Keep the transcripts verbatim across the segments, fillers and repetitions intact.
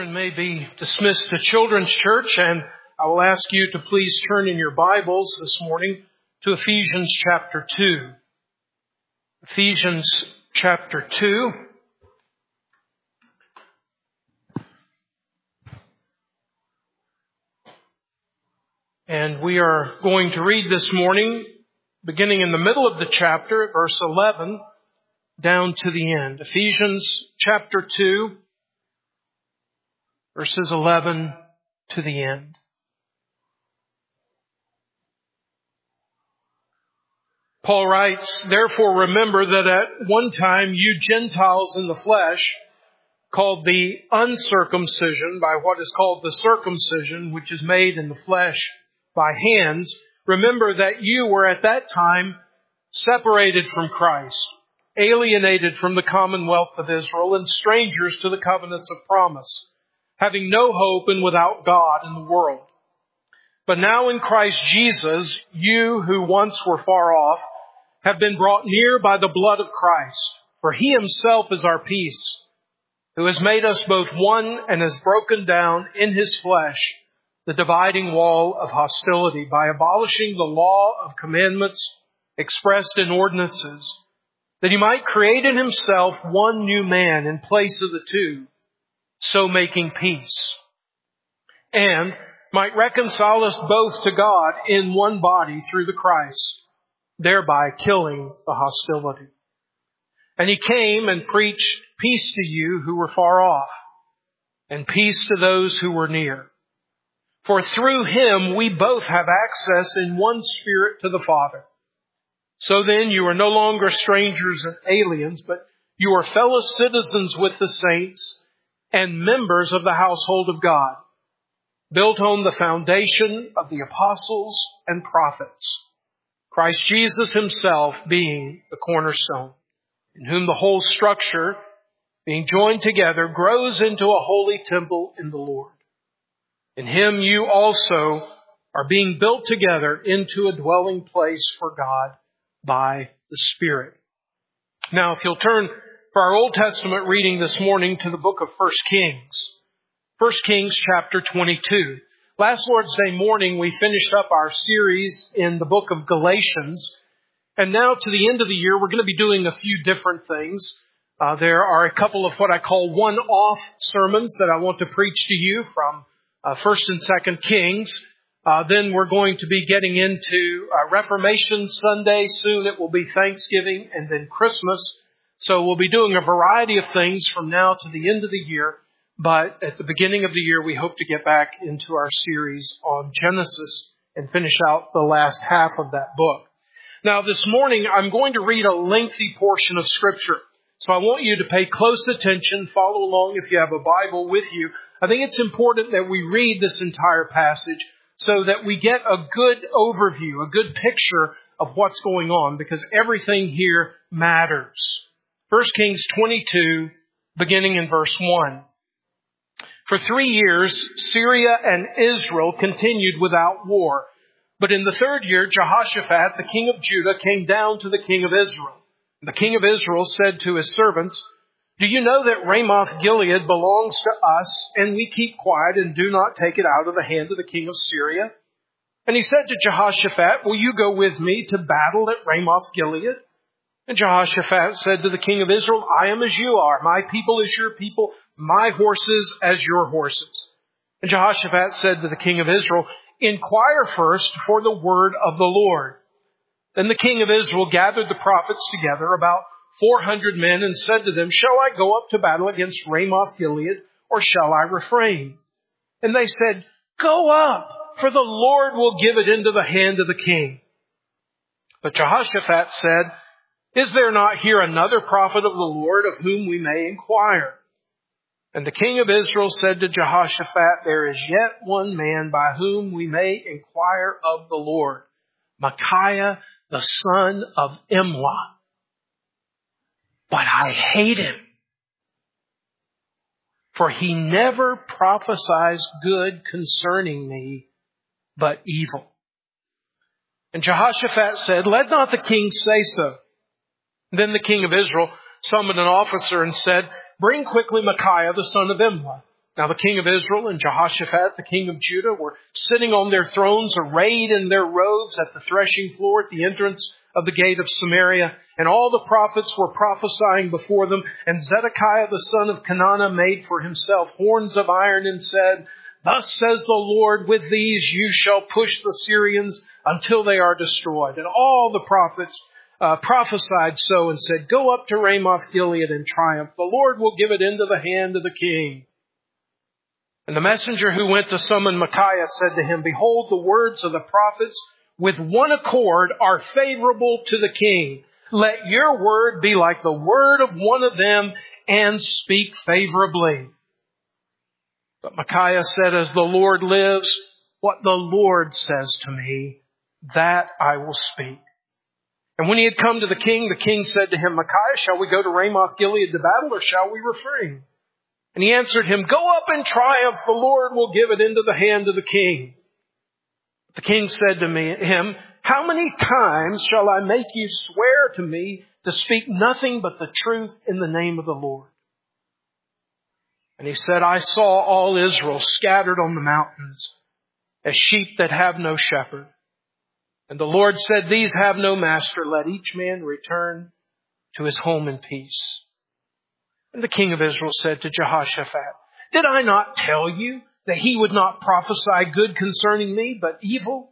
May be dismissed to Children's Church, and I will ask you to please turn in your Bibles this morning to Ephesians chapter two. Ephesians chapter two. And we are going to read this morning, beginning in the middle of the chapter, at verse eleven, down to the end. Ephesians chapter two. Verses eleven to the end. Paul writes, "Therefore remember that at one time you Gentiles in the flesh, called the uncircumcision by what is called the circumcision, which is made in the flesh by hands, remember that you were at that time separated from Christ, alienated from the commonwealth of Israel, and strangers to the covenants of promise, having no hope and without God in the world. But now in Christ Jesus, you who once were far off have been brought near by the blood of Christ. For He Himself is our peace, who has made us both one and has broken down in His flesh the dividing wall of hostility by abolishing the law of commandments expressed in ordinances, that He might create in Himself one new man in place of the two, so making peace, and might reconcile us both to God in one body through the Christ, thereby killing the hostility. And He came and preached peace to you who were far off, and peace to those who were near. For through Him we both have access in one Spirit to the Father. So then you are no longer strangers and aliens, but you are fellow citizens with the saints and members of the household of God, built on the foundation of the apostles and prophets, Christ Jesus Himself being the cornerstone, in whom the whole structure, being joined together, grows into a holy temple in the Lord. In Him you also are being built together into a dwelling place for God by the Spirit." Now, if you'll turn for our Old Testament reading this morning to the book of First Kings. First Kings chapter twenty-two. Last Lord's Day morning we finished up our series in the book of Galatians. And now to the end of the year we're going to be doing a few different things. Uh, there are a couple of what I call one-off sermons that I want to preach to you from uh, First and Second Kings. Uh, then we're going to be getting into uh, Reformation Sunday. Soon it will be Thanksgiving and then Christmas. So we'll be doing a variety of things from now to the end of the year. But at the beginning of the year, we hope to get back into our series on Genesis and finish out the last half of that book. Now, this morning, I'm going to read a lengthy portion of Scripture. So I want you to pay close attention, follow along if you have a Bible with you. I think it's important that we read this entire passage so that we get a good overview, a good picture of what's going on, because everything here matters. First Kings twenty-two, beginning in verse one. For three years, Syria and Israel continued without war. But in the third year, Jehoshaphat, the king of Judah, came down to the king of Israel. The king of Israel said to his servants, "Do you know that Ramoth Gilead belongs to us, and we keep quiet and do not take it out of the hand of the king of Syria?" And he said to Jehoshaphat, "Will you go with me to battle at Ramoth Gilead?" And Jehoshaphat said to the king of Israel, "I am as you are. My people as your people. My horses as your horses." And Jehoshaphat said to the king of Israel, "Inquire first for the word of the Lord." Then the king of Israel gathered the prophets together, about four hundred men, and said to them, "Shall I go up to battle against Ramoth Gilead, or shall I refrain?" And they said, "Go up, for the Lord will give it into the hand of the king." But Jehoshaphat said, "Is there not here another prophet of the Lord of whom we may inquire?" And the king of Israel said to Jehoshaphat, "There is yet one man by whom we may inquire of the Lord, Micaiah, the son of Imlah. But I hate him, for he never prophesies good concerning me, but evil." And Jehoshaphat said, "Let not the king say so." Then the king of Israel summoned an officer and said, "Bring quickly Micaiah, the son of Imlah." Now the king of Israel and Jehoshaphat, the king of Judah, were sitting on their thrones, arrayed in their robes at the threshing floor at the entrance of the gate of Samaria. And all the prophets were prophesying before them. And Zedekiah the son of Kenana made for himself horns of iron and said, Thus says the Lord, with these you shall push the Syrians until they are destroyed. And all the prophets uh, prophesied so and said, Go up to Ramoth Gilead and triumph. The Lord will give it into the hand of the king. And the messenger who went to summon Micaiah said to him, Behold, the words of the prophets with one accord are favorable to the king. Let your word be like the word of one of them and speak favorably. But Micaiah said, As the Lord lives, what the Lord says to me, that I will speak. And when he had come to the king, the king said to him, Micaiah, shall we go to Ramoth Gilead to battle, or shall we refrain? And he answered him, Go up in triumph, the Lord will give it into the hand of the king. The king said to me, him, How many times shall I make you swear to me to speak nothing but the truth in the name of the Lord? And he said, I saw all Israel scattered on the mountains as sheep that have no shepherd. And the Lord said, These have no master. Let each man return to his home in peace. And the king of Israel said to Jehoshaphat, Did I not tell you that he would not prophesy good concerning me, but evil?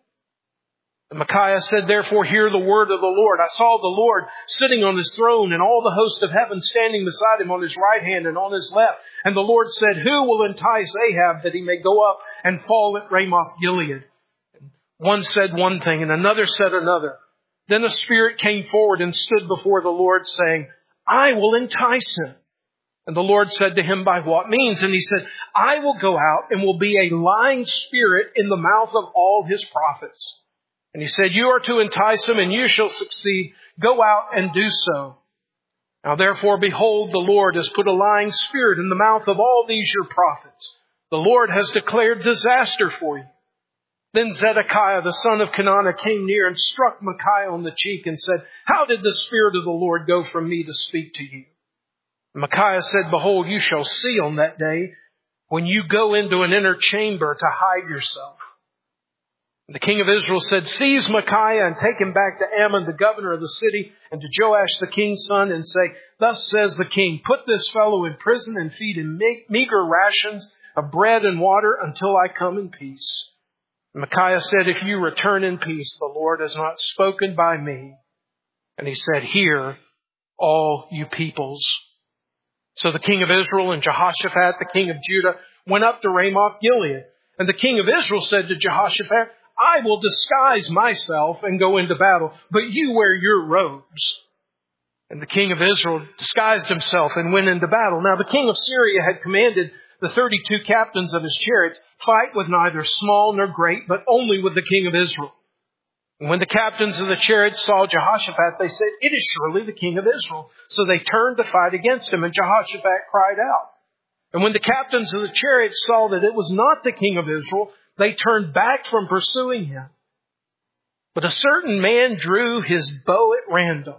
And Micaiah said, Therefore hear the word of the Lord. I saw the Lord sitting on his throne, and all the host of heaven standing beside him on his right hand and on his left. And the Lord said, Who will entice Ahab that he may go up and fall at Ramoth Gilead? And one said one thing, and another said another. Then a spirit came forward and stood before the Lord, saying, I will entice him. And the Lord said to him, By what means? And he said, I will go out and will be a lying spirit in the mouth of all his prophets. And he said, You are to entice him, and you shall succeed. Go out and do so. Now therefore, behold, the Lord has put a lying spirit in the mouth of all these your prophets. The Lord has declared disaster for you. Then Zedekiah, the son of Kenana, came near and struck Micaiah on the cheek and said, How did the Spirit of the Lord go from me to speak to you? Micaiah said, Behold, you shall see on that day when you go into an inner chamber to hide yourself. And the king of Israel said, Seize Micaiah and take him back to Ammon, the governor of the city, and to Joash, the king's son, and say, Thus says the king, Put this fellow in prison and feed him meager rations of bread and water until I come in peace. And Micaiah said, If you return in peace, the Lord has not spoken by me. And he said, Hear, all you peoples. So the king of Israel and Jehoshaphat, the king of Judah, went up to Ramoth Gilead. And the king of Israel said to Jehoshaphat, I will disguise myself and go into battle, but you wear your robes. And the king of Israel disguised himself and went into battle. Now the king of Syria had commanded the thirty-two captains of his chariots, Fight with neither small nor great, but only with the king of Israel. And when the captains of the chariots saw Jehoshaphat, they said, It is surely the king of Israel. So they turned to fight against him, and Jehoshaphat cried out. And when the captains of the chariots saw that it was not the king of Israel, they turned back from pursuing him. But a certain man drew his bow at random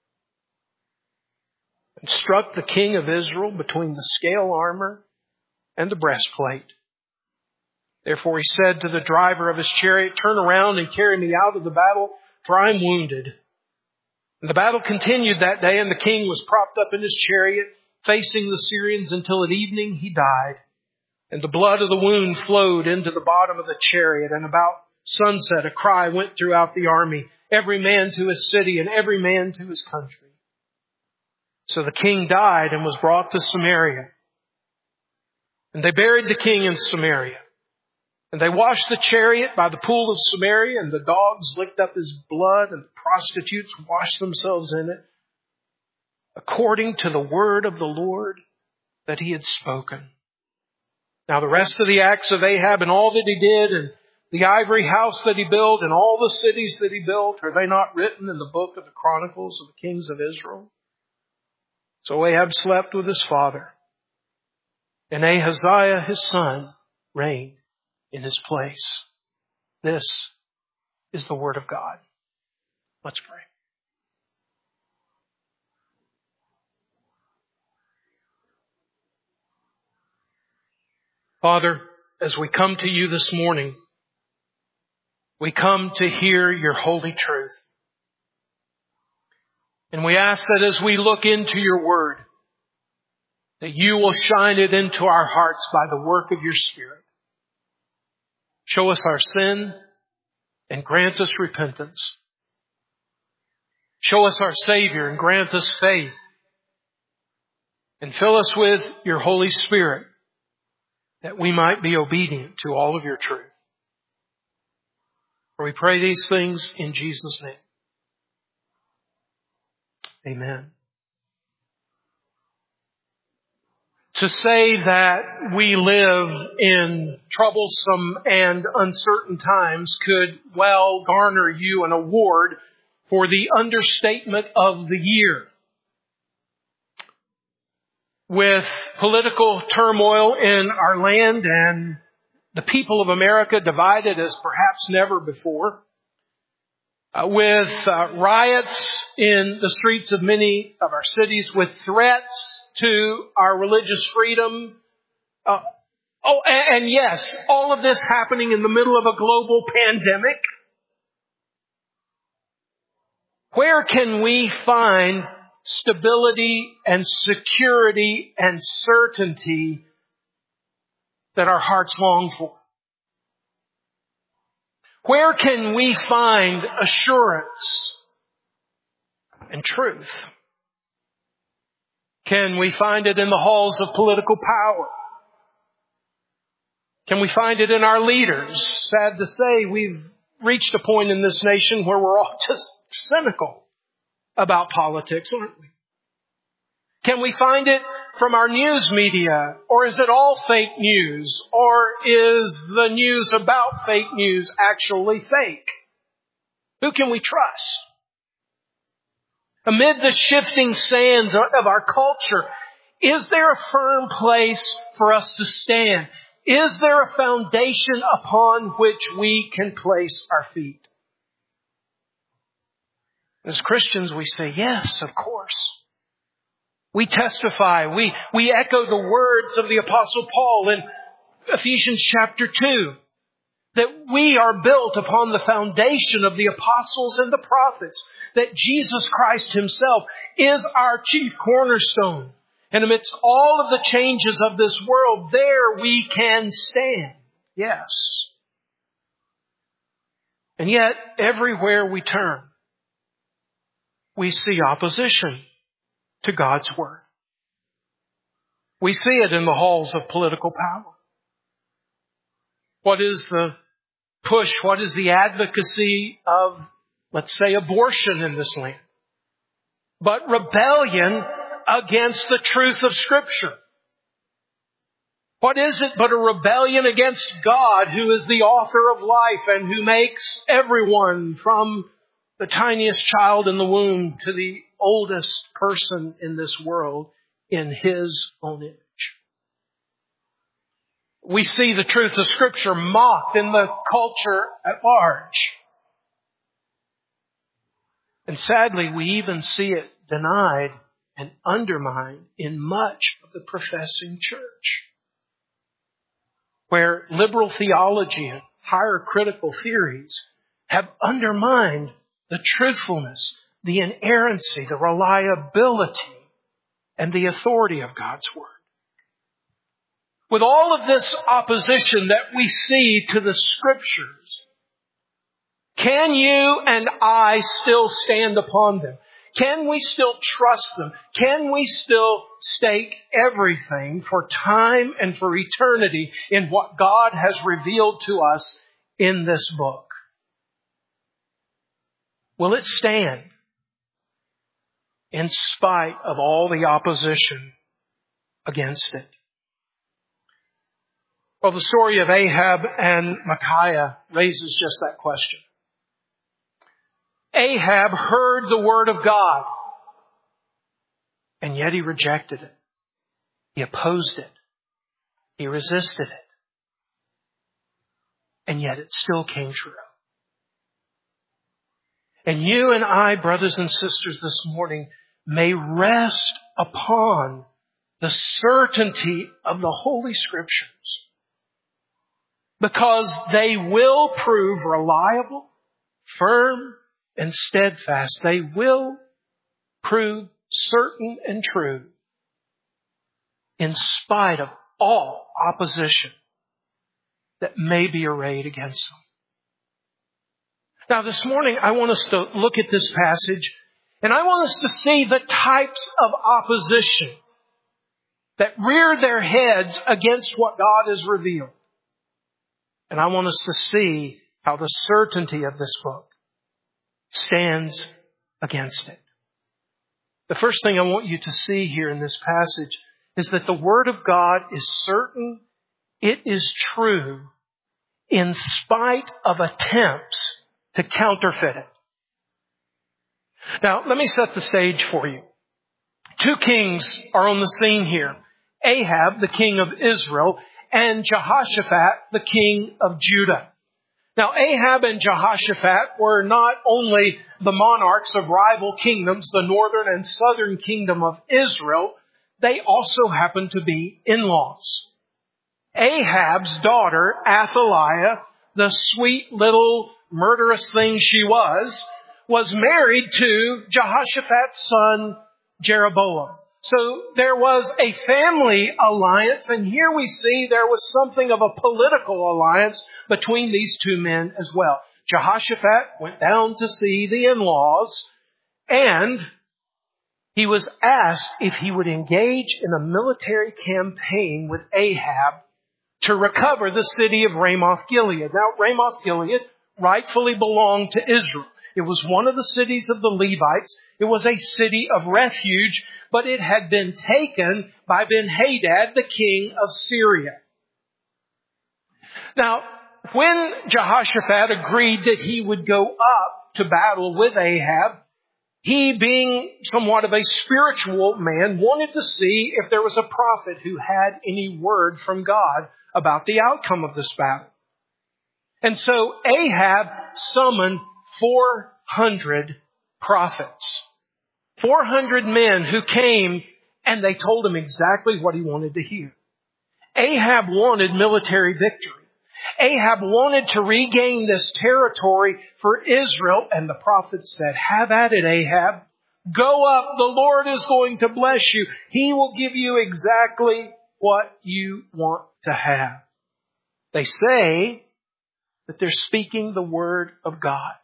and struck the king of Israel between the scale armor and the breastplate. Therefore he said to the driver of his chariot, Turn around and carry me out of the battle, for I am wounded. And the battle continued that day, and the king was propped up in his chariot, facing the Syrians until at evening he died. And the blood of the wound flowed into the bottom of the chariot. And about sunset a cry went throughout the army, every man to his city and every man to his country. So the king died and was brought to Samaria. And they buried the king in Samaria. And they washed the chariot by the pool of Samaria, and the dogs licked up his blood, and the prostitutes washed themselves in it, according to the word of the Lord that he had spoken. Now the rest of the acts of Ahab and all that he did, and the ivory house that he built, and all the cities that he built, are they not written in the book of the Chronicles of the kings of Israel? So Ahab slept with his father, and Ahaziah his son reigned in his place. This is the word of God. Let's pray. Father, as we come to you this morning, we come to hear your holy truth. And we ask that as we look into your word, that you will shine it into our hearts by the work of your Spirit. Show us our sin and grant us repentance. Show us our Savior and grant us faith. And fill us with your Holy Spirit that we might be obedient to all of your truth. For we pray these things in Jesus' name. Amen. To say that we live in troublesome and uncertain times could well garner you an award for the understatement of the year. With political turmoil in our land and the people of America divided as perhaps never before, uh, with uh, riots in the streets of many of our cities, with threats to our religious freedom. Uh, oh, and, and yes, all of this happening in the middle of a global pandemic. Where can we find stability and security and certainty that our hearts long for? Where can we find assurance and truth? Can we find it in the halls of political power? Can we find it in our leaders? Sad to say, we've reached a point in this nation where we're all just cynical about politics, aren't we? Can we find it from our news media? Or is it all fake news? Or is the news about fake news actually fake? Who can we trust? Amid the shifting sands of our culture, is there a firm place for us to stand? Is there a foundation upon which we can place our feet? As Christians, we say, yes, of course. We testify, we, we echo the words of the Apostle Paul in Ephesians chapter two, that we are built upon the foundation of the apostles and the prophets, that Jesus Christ himself is our chief cornerstone. And amidst all of the changes of this world, there we can stand. Yes. And yet, everywhere we turn, we see opposition to God's Word. We see it in the halls of political power. What is the push? What is the advocacy of, let's say, abortion in this land? But rebellion against the truth of Scripture. What is it but a rebellion against God, who is the author of life and who makes everyone from the tiniest child in the womb to the oldest person in this world in His own image. We see the truth of Scripture mocked in the culture at large. And sadly, we even see it denied and undermined in much of the professing church, where liberal theology and higher critical theories have undermined the truthfulness, the inerrancy, the reliability, and the authority of God's Word. With all of this opposition that we see to the Scriptures, can you and I still stand upon them? Can we still trust them? Can we still stake everything for time and for eternity in what God has revealed to us in this book? Will it stand in spite of all the opposition against it? Well, the story of Ahab and Micaiah raises just that question. Ahab heard the word of God, and yet he rejected it. He opposed it. He resisted it. And yet it still came true. And you and I, brothers and sisters, this morning may rest upon the certainty of the Holy Scriptures, because they will prove reliable, firm, and steadfast. They will prove certain and true in spite of all opposition that may be arrayed against them. Now this morning I want us to look at this passage, and I want us to see the types of opposition that rear their heads against what God has revealed. And I want us to see how the certainty of this book stands against it. The first thing I want you to see here in this passage is that the Word of God is certain, it is true, in spite of attempts to counterfeit it. Now, let me set the stage for you. Two kings are on the scene here. Ahab, the king of Israel, and Jehoshaphat, the king of Judah. Now, Ahab and Jehoshaphat were not only the monarchs of rival kingdoms, the northern and southern kingdom of Israel, they also happened to be in-laws. Ahab's daughter, Athaliah, the sweet little murderous thing she was, was married to Jehoshaphat's son, Jeroboam. So there was a family alliance, and here we see there was something of a political alliance between these two men as well. Jehoshaphat went down to see the in-laws, and he was asked if he would engage in a military campaign with Ahab to recover the city of Ramoth-Gilead. Now, Ramoth-Gilead rightfully belonged to Israel. It was one of the cities of the Levites. It was a city of refuge, but it had been taken by Ben-Hadad, the king of Syria. Now, when Jehoshaphat agreed that he would go up to battle with Ahab, he, being somewhat of a spiritual man, wanted to see if there was a prophet who had any word from God about the outcome of this battle. And so Ahab summoned four hundred prophets. four hundred men who came, and they told him exactly what he wanted to hear. Ahab wanted military victory. Ahab wanted to regain this territory for Israel, and the prophet said, "Have at it, Ahab. Go up. The Lord is going to bless you. He will give you exactly what you want to have." They say that they're speaking the word of God.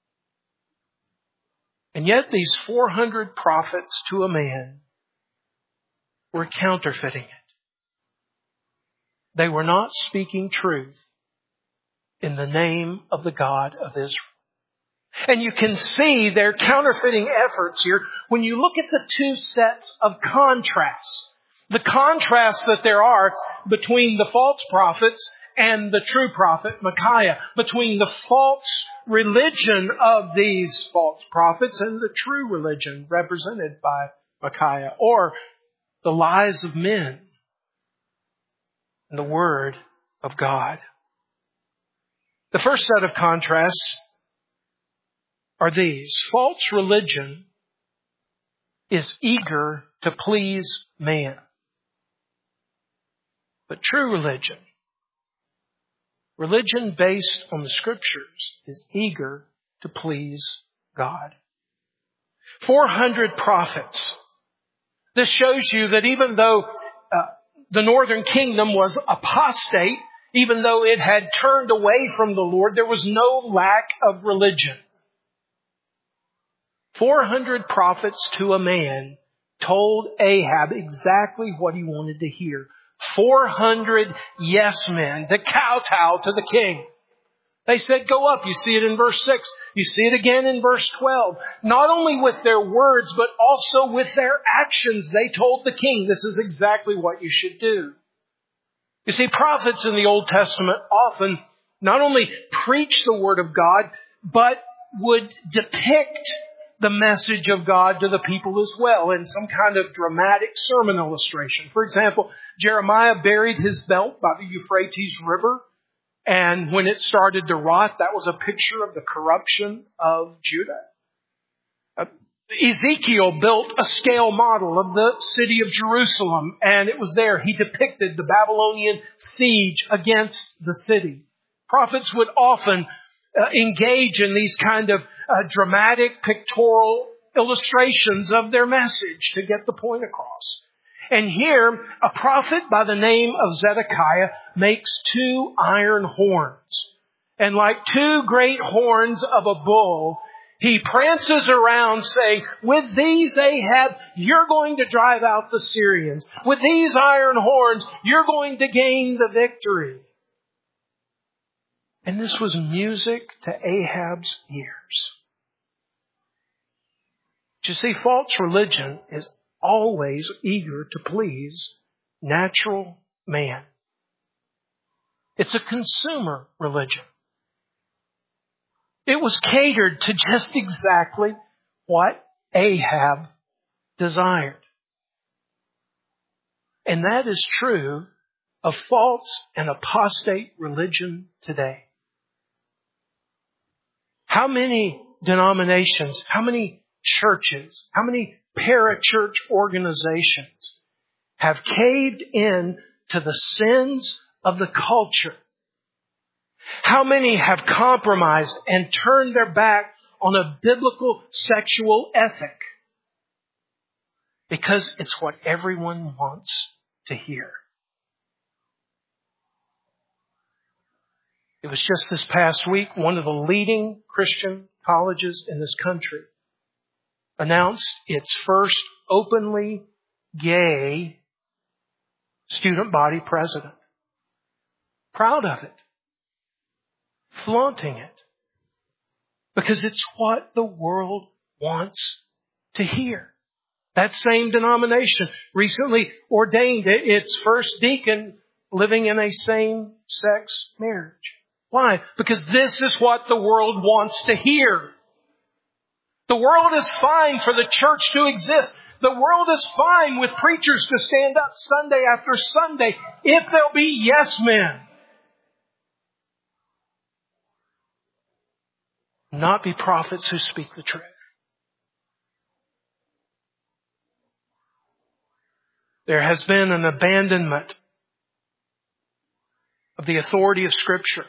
And yet these four hundred prophets to a man were counterfeiting it. They were not speaking truth in the name of the God of Israel. And you can see their counterfeiting efforts here when you look at the two sets of contrasts. The contrast that there are between the false prophets and the true prophet Micaiah, between the false religion of these false prophets and the true religion represented by Micaiah, or the lies of men and the word of God. The first set of contrasts are these. False religion is eager to please man. But true religion, religion based on the Scriptures, is eager to please God. four hundred prophets. This shows you that even though uh, the northern kingdom was apostate, even though it had turned away from the Lord, there was no lack of religion. four hundred prophets to a man told Ahab exactly what he wanted to hear. four hundred yes men to kowtow to the king. They said, "Go up." You see it in verse six. You see it again in verse twelve. Not only with their words, but also with their actions. They told the king, "This is exactly what you should do." You see, prophets in the Old Testament often not only preach the Word of God, but would depict the message of God to the people as well in some kind of dramatic sermon illustration. For example, Jeremiah buried his belt by the Euphrates River, and when it started to rot, that was a picture of the corruption of Judah. Uh, Ezekiel built a scale model of the city of Jerusalem, and it was there he depicted the Babylonian siege against the city. Prophets would often uh, engage in these kind of uh, dramatic pictorial illustrations of their message to get the point across. And here, a prophet by the name of Zedekiah makes two iron horns. And like two great horns of a bull, he prances around saying, with these, Ahab, you're going to drive out the Syrians. With these iron horns, you're going to gain the victory. And this was music to Ahab's ears. But you see, false religion is always eager to please natural man. It's a consumer religion. It was catered to just exactly what Ahab desired. And that is true of false and apostate religion today. How many denominations, how many churches, how many parachurch organizations have caved in to the sins of the culture? How many have compromised and turned their back on a biblical sexual ethic? Because it's what everyone wants to hear. It was just this past week, one of the leading Christian colleges in this country announced its first openly gay student body president. Proud of it. Flaunting it. Because it's what the world wants to hear. That same denomination recently ordained its first deacon living in a same-sex marriage. Why? Because this is what the world wants to hear. The world is fine for the church to exist. The world is fine with preachers to stand up Sunday after Sunday if they'll be yes men. Not be prophets who speak the truth. There has been an abandonment of the authority of Scripture.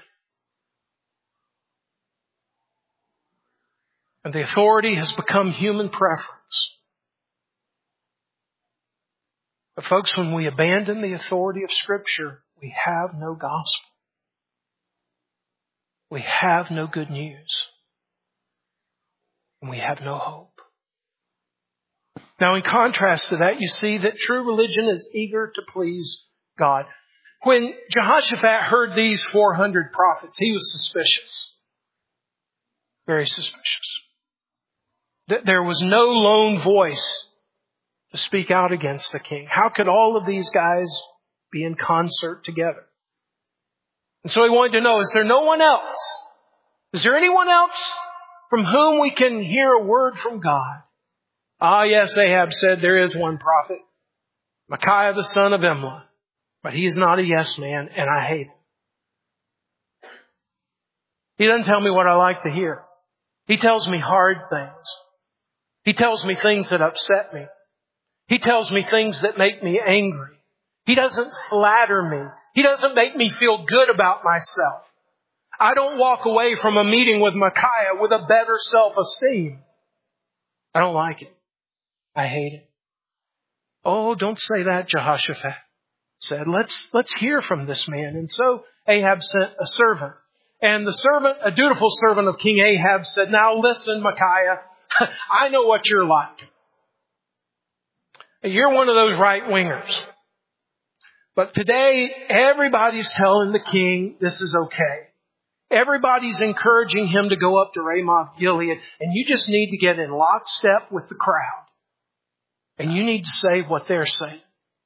And the authority has become human preference. But folks, when we abandon the authority of Scripture, we have no gospel. We have no good news. And we have no hope. Now, in contrast to that, you see that true religion is eager to please God. When Jehoshaphat heard these four hundred prophets, he was suspicious. Very suspicious. There was no lone voice to speak out against the king. How could all of these guys be in concert together? And so he wanted to know, is there no one else? Is there anyone else from whom we can hear a word from God? Ah, yes, Ahab said, there is one prophet, Micaiah the son of Imlah. But he is not a yes man, and I hate him. He doesn't tell me what I like to hear. He tells me hard things. He tells me things that upset me. He tells me things that make me angry. He doesn't flatter me. He doesn't make me feel good about myself. I don't walk away from a meeting with Micaiah with a better self-esteem. I don't like it. I hate it. Oh, don't say that, Jehoshaphat said. Let's, let's hear from this man. And so Ahab sent a servant. And the servant, a dutiful servant of King Ahab, said, now listen, Micaiah, I know what you're like. You're one of those right-wingers. But today, everybody's telling the king this is okay. Everybody's encouraging him to go up to Ramoth Gilead, and you just need to get in lockstep with the crowd. And you need to say what they're saying.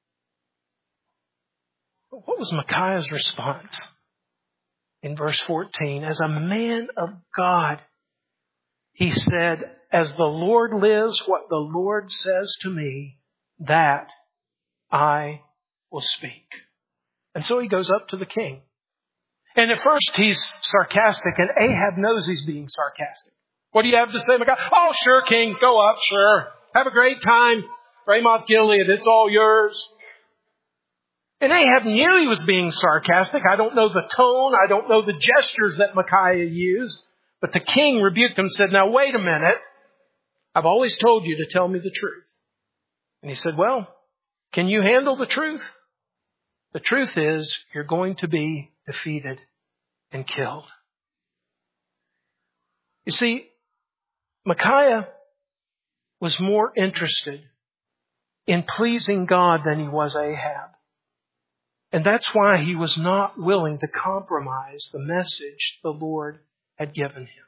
But what was Micaiah's response? In verse fourteen, as a man of God, he said, as the Lord lives, what the Lord says to me, that I will speak. And so he goes up to the king. And at first he's sarcastic, and Ahab knows he's being sarcastic. What do you have to say, Micaiah? Oh, sure, king, go up, sure. Have a great time. Ramoth Gilead, it's all yours. And Ahab knew he was being sarcastic. I don't know the tone. I don't know the gestures that Micaiah used. But the king rebuked him and said, now wait a minute. I've always told you to tell me the truth. And he said, well, can you handle the truth? The truth is you're going to be defeated and killed. You see, Micaiah was more interested in pleasing God than he was Ahab. And that's why he was not willing to compromise the message the Lord had given him.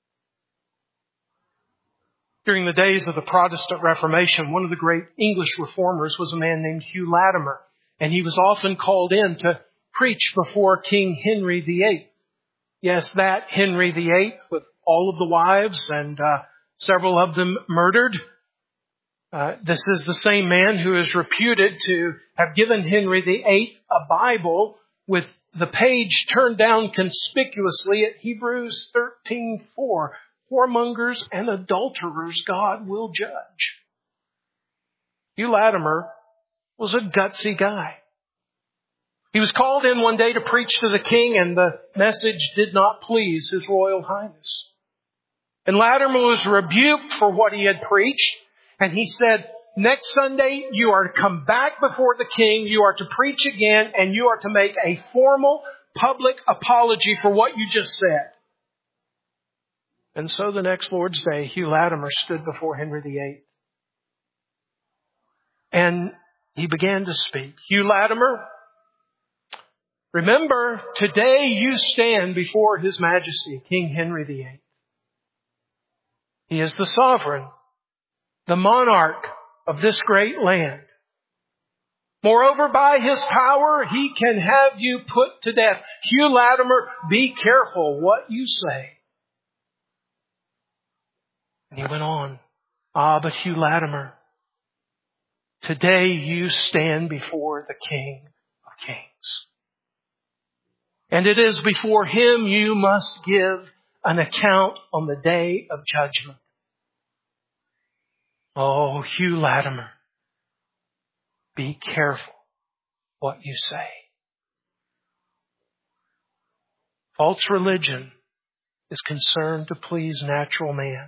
During the days of the Protestant Reformation, one of the great English reformers was a man named Hugh Latimer. And he was often called in to preach before King Henry the Eighth. Yes, that Henry the Eighth with all of the wives and uh, several of them murdered. Uh, this is the same man who is reputed to have given Henry the Eighth a Bible with the page turned down conspicuously at Hebrews thirteen four. Whoremongers and adulterers God will judge. Hugh Latimer was a gutsy guy. He was called in one day to preach to the king, and the message did not please His Royal Highness. And Latimer was rebuked for what he had preached. And he said, next Sunday, you are to come back before the king, you are to preach again, and you are to make a formal public apology for what you just said. And so the next Lord's Day, Hugh Latimer stood before Henry the Eighth. And he began to speak. Hugh Latimer, remember, today you stand before His Majesty, King Henry the Eighth. He is the sovereign, the monarch of this great land. Moreover, by His power, He can have you put to death. Hugh Latimer, be careful what you say. And he went on, ah, but Hugh Latimer, today you stand before the King of Kings. And it is before Him you must give an account on the day of judgment. Oh, Hugh Latimer, be careful what you say. False religion is concerned to please natural man.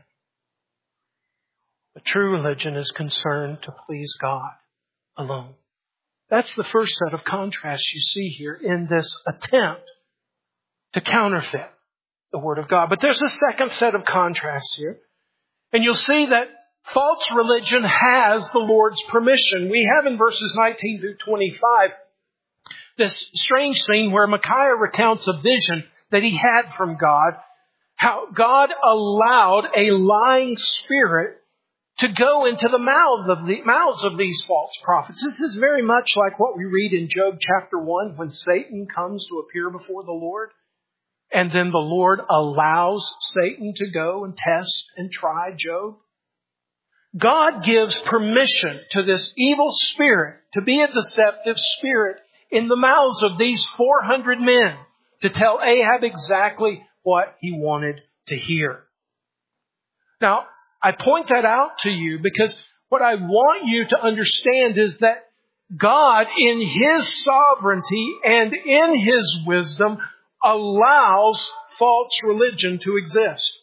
But true religion is concerned to please God alone. That's the first set of contrasts you see here in this attempt to counterfeit the Word of God. But there's a second set of contrasts here. And you'll see that false religion has the Lord's permission. We have in verses nineteen through twenty-five this strange scene where Micaiah recounts a vision that he had from God, how God allowed a lying spirit to go into the mouth of the mouths of these false prophets. This is very much like what we read in Job chapter one when Satan comes to appear before the Lord. And then the Lord allows Satan to go and test and try Job. God gives permission to this evil spirit to be a deceptive spirit in the mouths of these four hundred men to tell Ahab exactly what he wanted to hear. Now, I point that out to you because what I want you to understand is that God, in His sovereignty and in His wisdom, allows false religion to exist.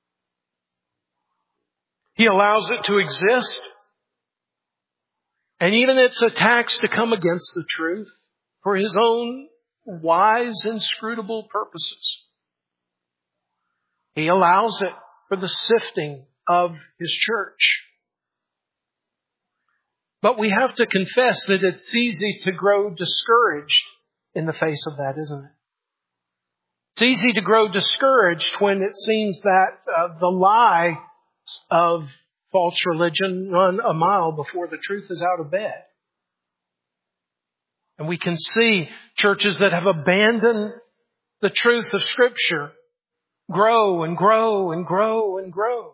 He allows it to exist, and even its attacks to come against the truth for His own wise, inscrutable purposes. He allows it for the sifting of His church. But we have to confess that it's easy to grow discouraged in the face of that, isn't it? It's easy to grow discouraged when it seems that uh, the lie of false religion run a mile before the truth is out of bed. And we can see churches that have abandoned the truth of Scripture grow and grow and grow and grow.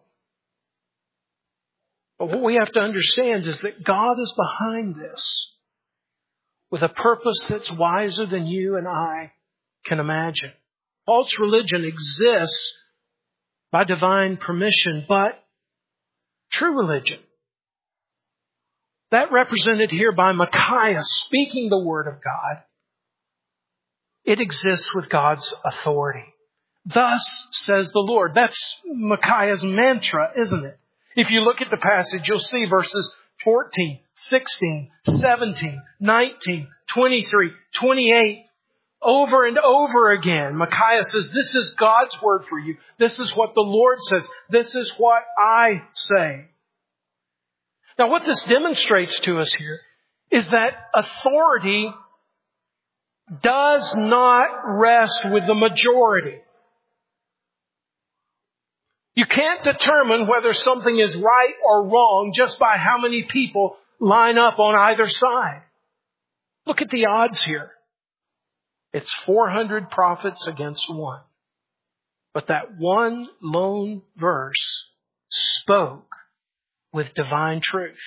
But what we have to understand is that God is behind this with a purpose that's wiser than you and I can imagine. False religion exists by divine permission, but true religion that represented here by Micaiah speaking the word of God, it exists with God's authority. Thus says the Lord. That's Micaiah's mantra, isn't it? If you look at the passage, you'll see verses fourteen, sixteen, seventeen, nineteen, twenty-three, twenty-eight. Over and over again, Micaiah says, this is God's word for you. This is what the Lord says. This is what I say. Now, what this demonstrates to us here is that authority does not rest with the majority. You can't determine whether something is right or wrong just by how many people line up on either side. Look at the odds here. It's four hundred prophets against one. But that one lone verse spoke with divine truth.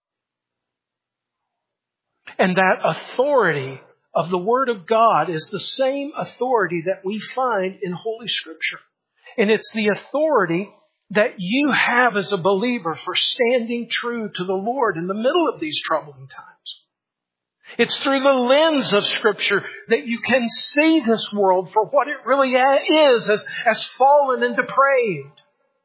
And that authority of the Word of God is the same authority that we find in Holy Scripture. And it's the authority that you have as a believer for standing true to the Lord in the middle of these troubling times. It's through the lens of Scripture that you can see this world for what it really is, as, as fallen and depraved.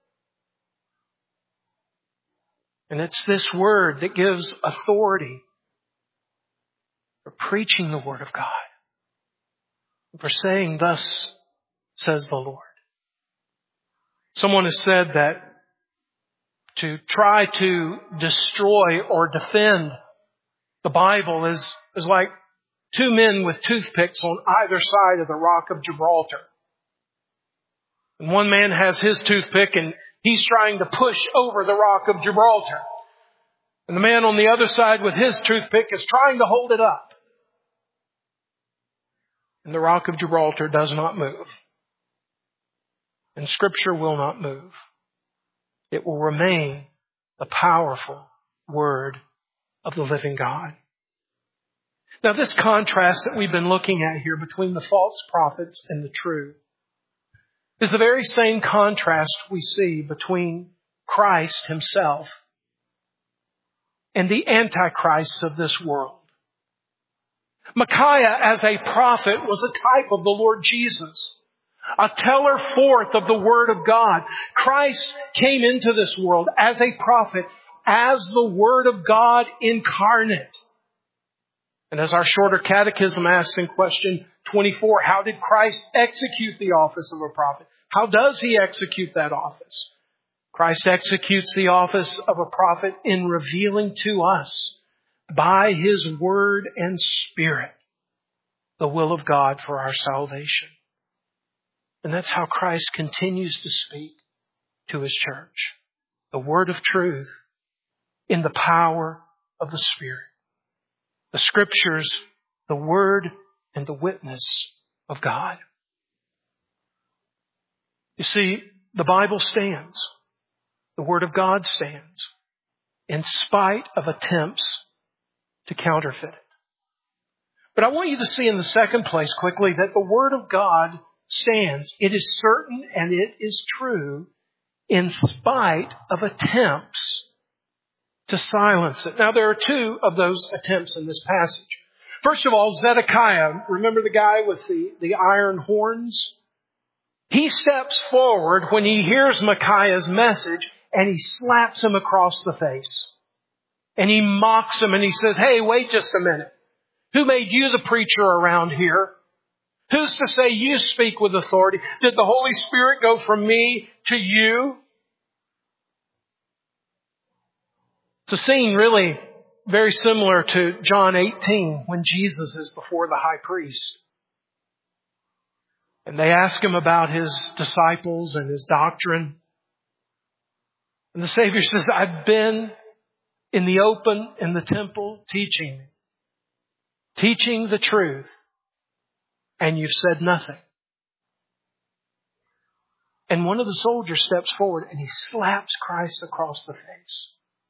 And it's this Word that gives authority for preaching the Word of God, for saying, thus says the Lord. Someone has said that to try to destroy or defend the Bible is, is like two men with toothpicks on either side of the Rock of Gibraltar. And one man has his toothpick and he's trying to push over the Rock of Gibraltar. And the man on the other side with his toothpick is trying to hold it up. And the Rock of Gibraltar does not move. And Scripture will not move. It will remain the powerful Word of the living God. Now, this contrast that we've been looking at here between the false prophets and the true is the very same contrast we see between Christ Himself and the antichrists of this world. Micaiah, as a prophet, was a type of the Lord Jesus, a teller forth of the Word of God. Christ came into this world as a prophet, as the Word of God incarnate. And as our shorter catechism asks in question twenty-four, how did Christ execute the office of a prophet? How does He execute that office? Christ executes the office of a prophet in revealing to us by His Word and Spirit the will of God for our salvation. And that's how Christ continues to speak to His church. The Word of truth in the power of the Spirit. The Scriptures, the Word and the witness of God. You see, the Bible stands. The Word of God stands in spite of attempts to counterfeit it. But I want you to see in the second place quickly that the Word of God stands. It is certain and it is true in spite of attempts to silence it. Now, there are two of those attempts in this passage. First of all, Zedekiah, remember the guy with the, the iron horns? He steps forward when he hears Micaiah's message and he slaps him across the face. And he mocks him and he says, hey, wait just a minute. Who made you the preacher around here? Who's to say you speak with authority? Did the Holy Spirit go from me to you? It's a scene really very similar to John eighteen when Jesus is before the high priest. And they ask Him about His disciples and His doctrine. And the Savior says, I've been in the open in the temple teaching, teaching the truth, and you've said nothing. And one of the soldiers steps forward and he slaps Christ across the face.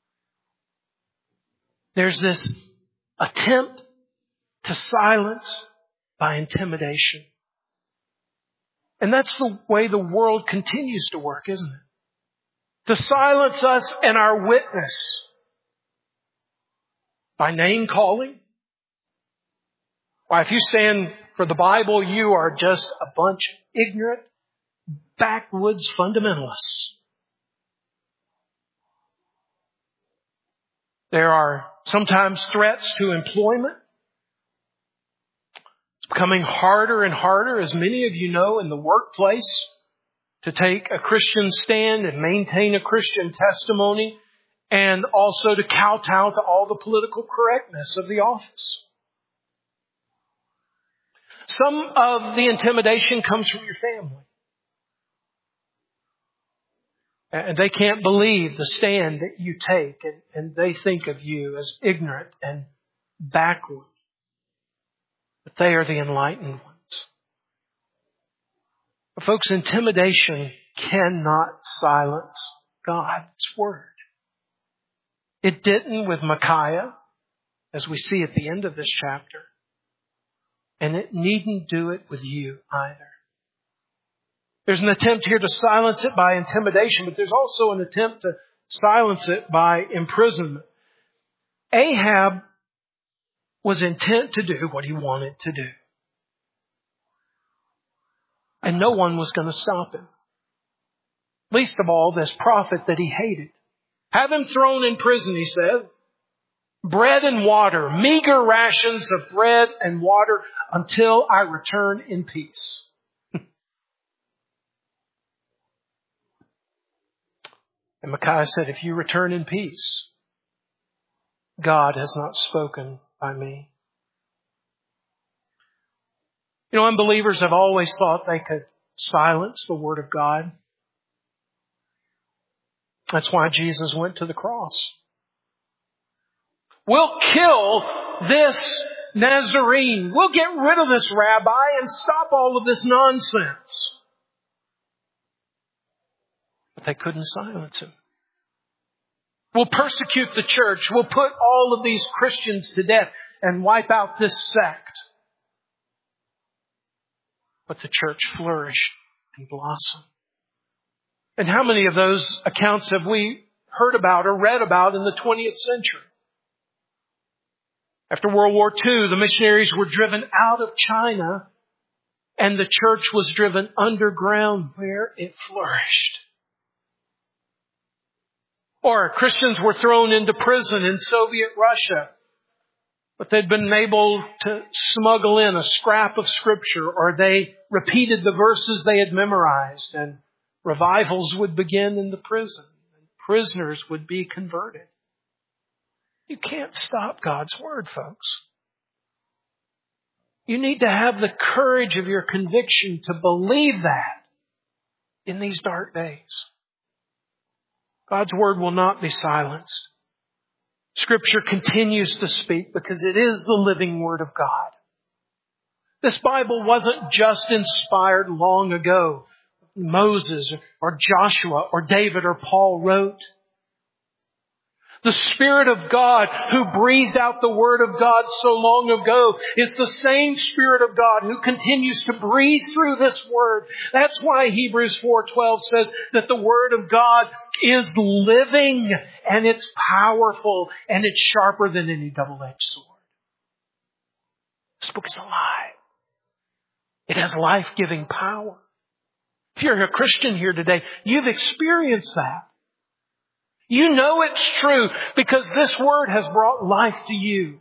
There's this attempt to silence by intimidation. And that's the way the world continues to work, isn't it? To silence us and our witness. by name calling. Why, if you stand for the Bible, you are just a bunch of ignorant, backwoods fundamentalists. There are sometimes threats to employment. It's becoming harder and harder, as many of you know, in the workplace to take a Christian stand and maintain a Christian testimony, and also to kowtow to all the political correctness of the office. Some of the intimidation comes from your family. And they can't believe the stand that you take, and, and they think of you as ignorant and backward. But they are the enlightened ones. But folks, intimidation cannot silence God's Word. It didn't with Micaiah, as we see at the end of this chapter. And it needn't do it with you either. There's an attempt here to silence it by intimidation, but there's also an attempt to silence it by imprisonment. Ahab was intent to do what he wanted to do. And no one was going to stop him. Least of all, this prophet that he hated. Have him thrown in prison, he says. Bread and water, meager rations of bread and water until I return in peace. And Micaiah said, if you return in peace, God has not spoken by me. You know, unbelievers have always thought they could silence the Word of God. That's why Jesus went to the cross. We'll kill this Nazarene. We'll get rid of this rabbi and stop all of this nonsense. But they couldn't silence him. We'll persecute the church. We'll put all of these Christians to death and wipe out this sect. But the church flourished and blossomed. And how many of those accounts have we heard about or read about in the twentieth century? After World War Two, the missionaries were driven out of China and the church was driven underground where it flourished. Or Christians were thrown into prison in Soviet Russia, but they'd been able to smuggle in a scrap of Scripture, or they repeated the verses they had memorized, and revivals would begin in the prison, and prisoners would be converted. You can't stop God's Word, folks. You need to have the courage of your conviction to believe that in these dark days. God's Word will not be silenced. Scripture continues to speak because it is the living Word of God. This Bible wasn't just inspired long ago. Moses or Joshua or David or Paul wrote. The Spirit of God who breathed out the Word of God so long ago is the same Spirit of God who continues to breathe through this Word. That's why Hebrews four twelve says that the Word of God is living and it's powerful and it's sharper than any double-edged sword. This book is alive. It has life-giving power. If you're a Christian here today, you've experienced that. You know it's true because this Word has brought life to you.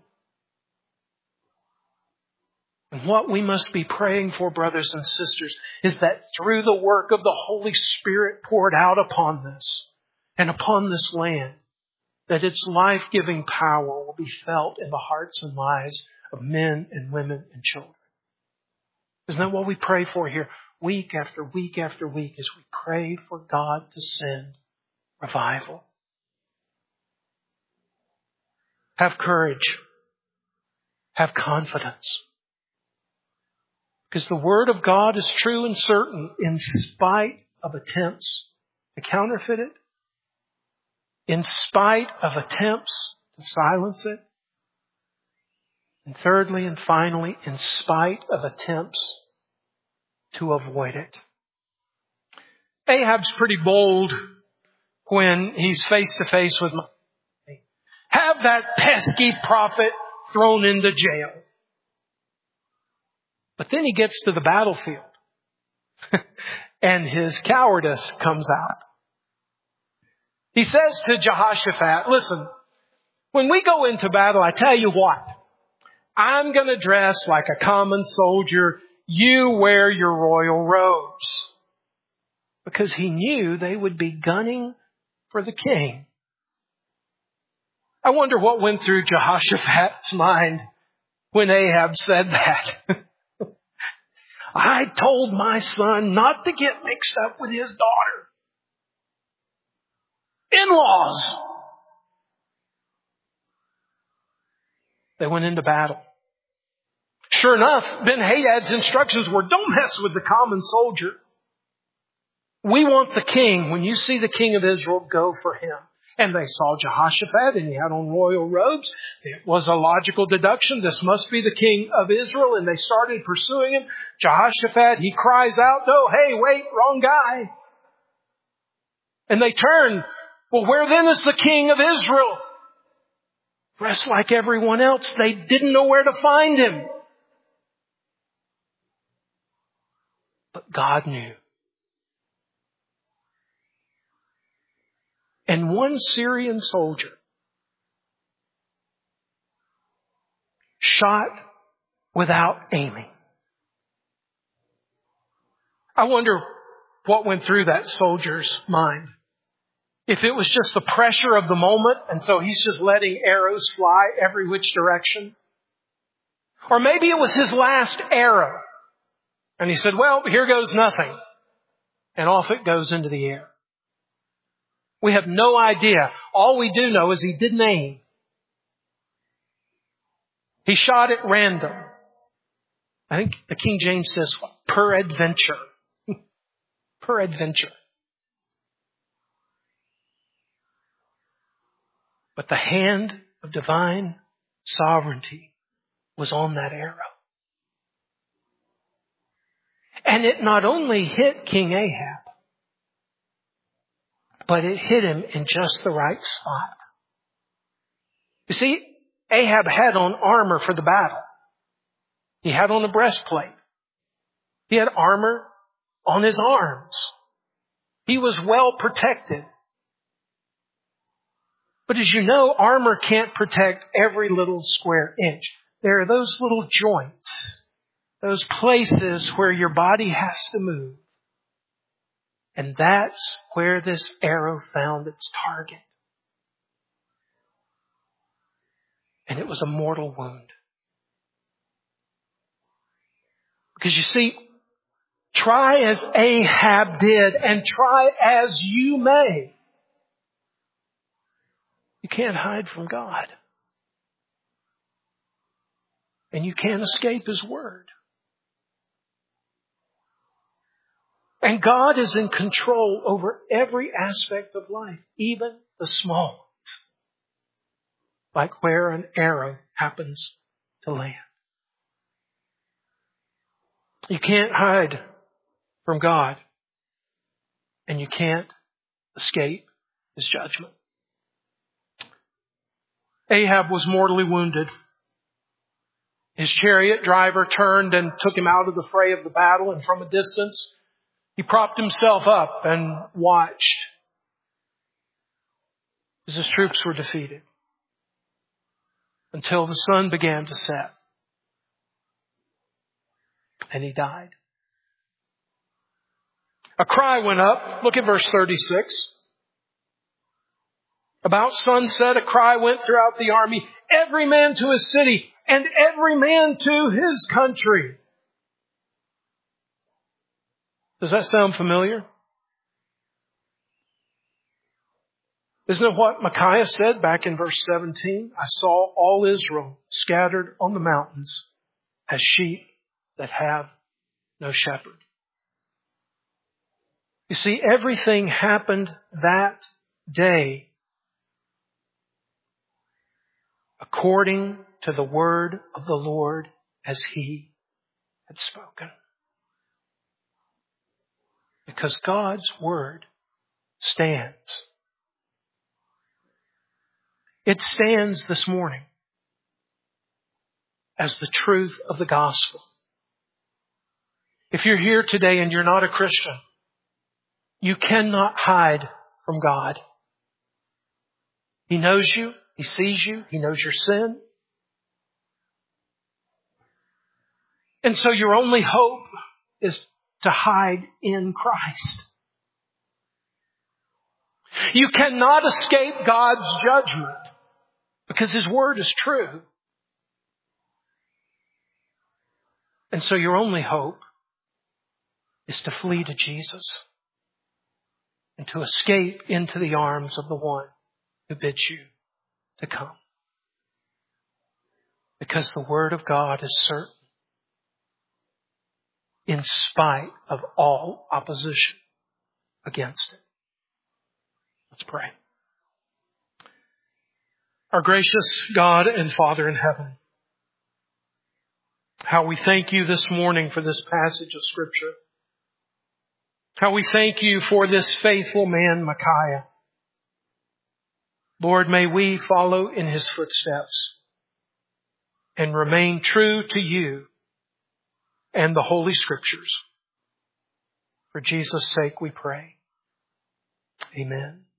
And what we must be praying for, brothers and sisters, is that through the work of the Holy Spirit poured out upon this and upon this land, that its life-giving power will be felt in the hearts and lives of men and women and children. Isn't that what we pray for here? Week after week after week as we pray for God to send revival. Have courage. Have confidence. Because the Word of God is true and certain in spite of attempts to counterfeit it, in spite of attempts to silence it, and thirdly and finally, in spite of attempts to avoid it. Ahab's pretty bold when he's face to face with Have that pesky prophet thrown into jail. But then he gets to the battlefield and his cowardice comes out. He says to Jehoshaphat, listen, when we go into battle, I tell you what, I'm going to dress like a common soldier. You wear your royal robes. Because he knew they would be gunning for the king. I wonder what went through Jehoshaphat's mind when Ahab said that. I told my son not to get mixed up with his daughter. In-laws. They went into battle. Sure enough, Ben-Hadad's instructions were, don't mess with the common soldier. We want the king. When you see the king of Israel, go for him. And they saw Jehoshaphat and he had on royal robes. It was a logical deduction. This must be the king of Israel. And they started pursuing him. Jehoshaphat, he cries out, no, hey, wait, wrong guy. And they turn. Well, where then is the king of Israel? Dressed like everyone else. They didn't know where to find him. But God knew. And one Syrian soldier shot without aiming. I wonder what went through that soldier's mind. If it was just the pressure of the moment, and so he's just letting arrows fly every which direction. Or maybe it was his last arrow. And he said, well, here goes nothing. And off it goes into the air. We have no idea. All we do know is he didn't aim. He shot at random. I think the King James says, what? Peradventure. Peradventure. But the hand of divine sovereignty was on that arrow. And it not only hit King Ahab, but it hit him in just the right spot. You see, Ahab had on armor for the battle. He had on a breastplate. He had armor on his arms. He was well protected. But as you know, armor can't protect every little square inch. There are those little joints, those places where your body has to move. And that's where this arrow found its target. And it was a mortal wound. Because you see, try as Ahab did and try as you may, you can't hide from God. And you can't escape His Word. And God is in control over every aspect of life, even the small ones, like where an arrow happens to land. You can't hide from God, and you can't escape His judgment. Ahab was mortally wounded. His chariot driver turned and took him out of the fray of the battle, and from a distance, he propped himself up and watched as his troops were defeated until the sun began to set and he died. A cry went up. Look at verse thirty-six. About sunset, a cry went throughout the army, every man to his city and every man to his country. Does that sound familiar? Isn't it what Micaiah said back in verse seventeen? I saw all Israel scattered on the mountains as sheep that have no shepherd. You see, everything happened that day according to the word of the Lord as He had spoken. Because God's word stands. It stands this morning as the truth of the gospel. If you're here today and you're not a Christian, you cannot hide from God. He knows you. He sees you. He knows your sin. And so your only hope is to hide in Christ. You cannot escape God's judgment because His Word is true. And so your only hope is to flee to Jesus and to escape into the arms of the one who bids you to come. Because the Word of God is certain in spite of all opposition against it. Let's pray. Our gracious God and Father in heaven, how we thank you this morning for this passage of Scripture. How we thank you for this faithful man, Micaiah. Lord, may we follow in his footsteps and remain true to you and the Holy Scriptures. For Jesus' sake we pray. Amen.